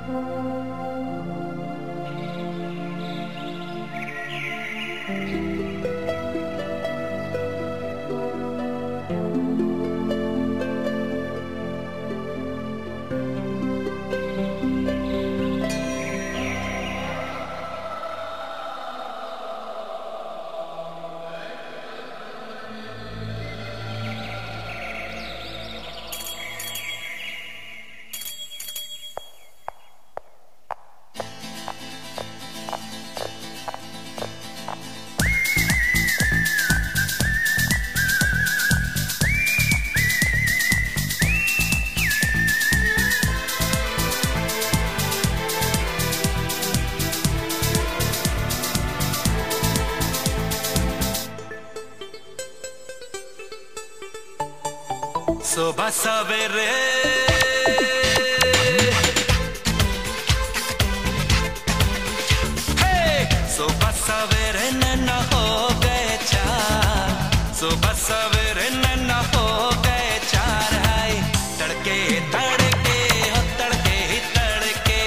सुबह सवेरे सुबह सवेरे नैना हो गए चार, सुबह सवेरे नैना हो गए चार। हाय तड़के तड़के हो तड़के ही तड़के,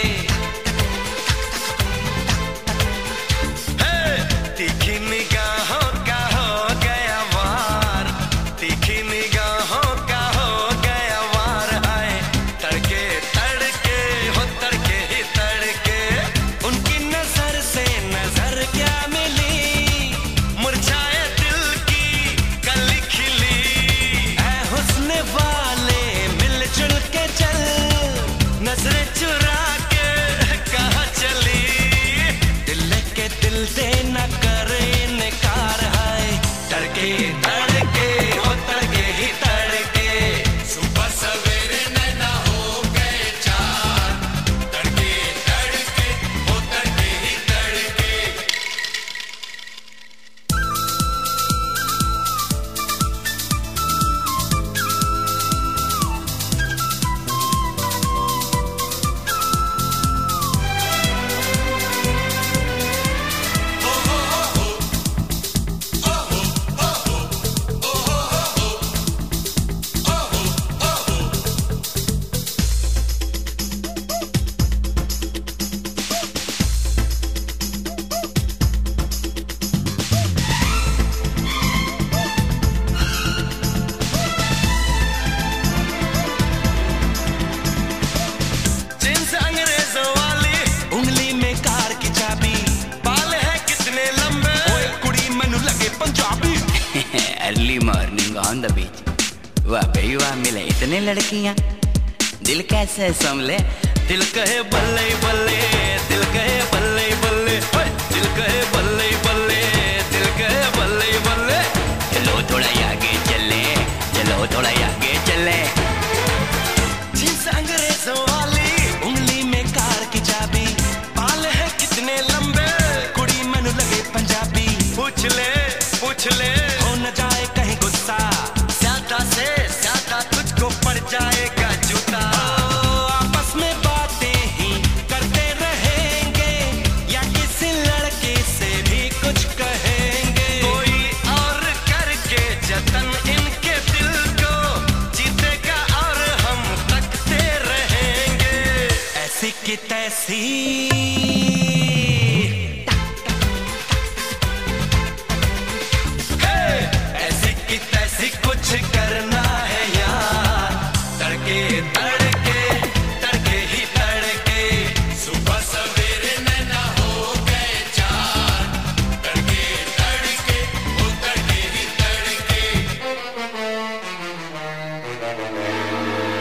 तीखी निगाहों का हो गया वार, तीखी निगाहों का हो गया वार। हाय तड़के तड़के हो तड़के ही तड़के, उनकी नजर से नजर क्या मिली, मुरझाए दिल की कली खिली। ऐ हुस्न वाले मिलजुल के चल, नजरें चुरा के कहाँ चली, दिल के दिल दे न करे निकार। हाय तड़के तड़के हो तड़के ही तड़के, सुबह सवेरे नैना हो गए चार, तड़के तड़के हो तड़के ही तड़के। जींस अंग्रेजों वाली, उंगली में कार की चाबी, बाल है कितने लंबे, ओए कुड़ी मनु लगे Punjabi. Early morning on the beach, वाह भाई वाह, मिले इतने लड़कियां, दिल कैसे संभले। दिल कहे बल्ले बल्ले, दिल कहे बल्ले बल्ले, ओए दिल कहे बल्ले बल्ले, दिल कहे बल्ले बल्ले। चलो थोड़ा आगे चले, चलो थोड़ा आगे चले। जींस अंग्रेजों वाली, उंगली में कार की चाबी, बाल है कितने लंबे, कुड़ी मनु लगे पंजाबी। पूछ ले हो न जाए कहीं गुस्सा, ज्यादा से ज्यादा तुझको पड़ जाएगा जूता। आपस में बातें ही करते रहेंगे, या किसी लड़के से भी कुछ कहेंगे, कोई और करके जतन इनके दिल को जीतेगा और हम तकते रहेंगे। ऐसी की तैसी ऐसी की तैसी कुछ करना है यार, तड़के तड़के तड़के ही तड़के। सुबह सवेरे नैना हो गए चार, तड़के तड़के हो तड़के ही तड़के।